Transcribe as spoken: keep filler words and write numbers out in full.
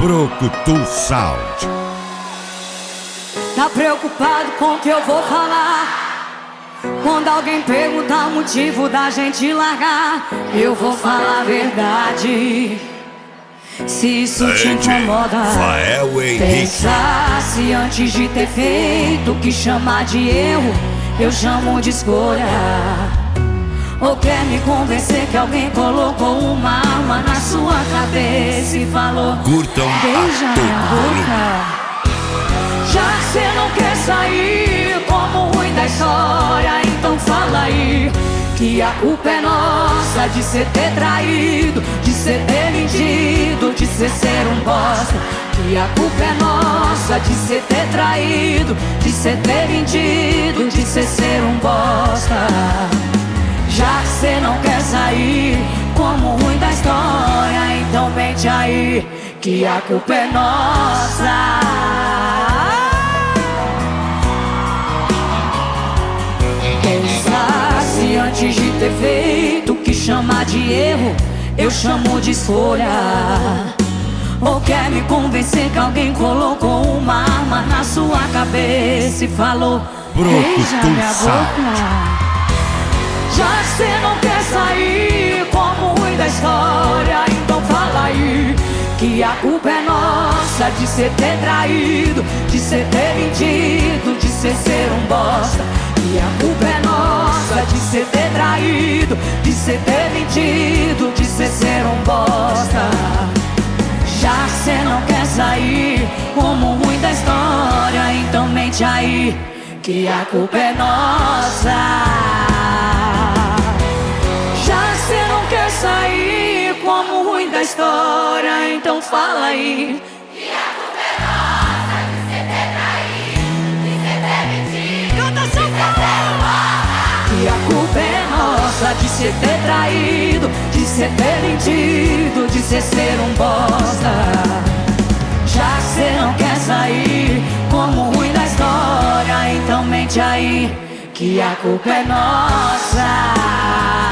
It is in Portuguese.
Brucutu Sound. Tá preocupado com o que eu vou falar? Quando alguém perguntar o motivo da gente largar, eu vou falar a verdade. Se isso te incomoda, pensasse antes de ter feito. O que chamar de erro, eu chamo de escolha. Ou quer me convencer que alguém colocou uma arma na sua cabeça e falou: curtam, beija minha boca. Já que cê não quer sair como ruim da história, então fala aí que a culpa é nossa de cê ter traído, de cê ter mentido, de cê ser um bosta. Que a culpa é nossa de cê ter traído, de cê ter mentido, de cê ser um bosta. Já que cê não quer sair como ruim da história, então mente aí que a culpa é nossa. Pensasse antes de ter feito. O que chamar de erro, eu chamo de escolha. Ou quer me convencer que alguém colocou uma arma na sua cabeça e falou: beija minha boca. Já que cê não quer sair como ruim da história, então fala aí que a culpa é nossa de cê ter traído, de cê ter mentido, de cê ser um bosta. E a culpa é nossa de cê ter traído, de cê ter mentido, de cê ser um bosta. Já que cê não quer sair como ruim da história, então mente aí que a culpa é nossa. Já que cê não quer sair como ruim da história, então fala aí que a culpa é nossa de cê ter traído, de cê ter mentido, Canta, de cê ser um bosta. que a culpa é nossa de cê ter traído, de cê ter mentido, de cê ser um bosta. Já que cê não quer sair como ruim da história, então mente aí que a culpa é nossa.